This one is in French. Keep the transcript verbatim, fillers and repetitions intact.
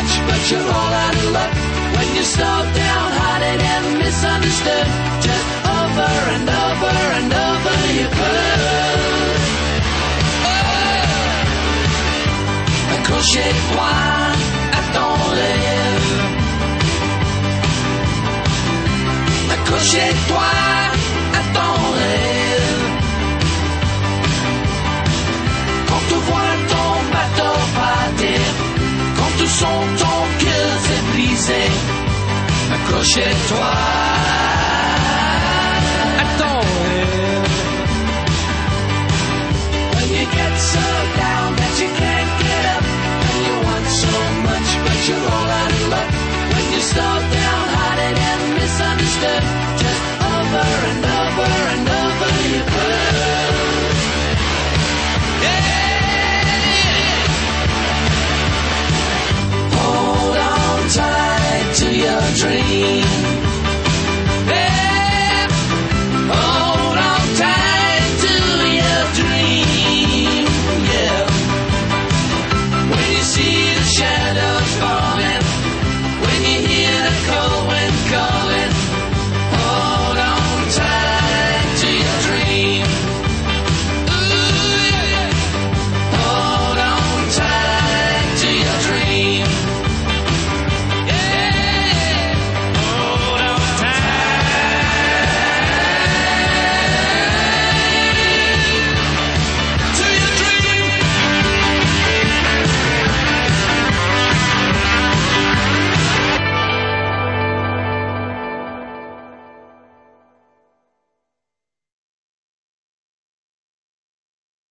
much, but you're all out of luck. When you're starved, downhearted, and misunderstood, just over and over and over you put. Oh. Accrochez-toi à ton rêve. Accrochez-toi à ton rêve. Quand tu vois ton bateau partir, quand tu sens ton cœur se briser, accrochez-toi à ton rêve. When you get so down that you can't get up, when you want so much but you're all out of luck, when you're starved, downhearted and misunderstood,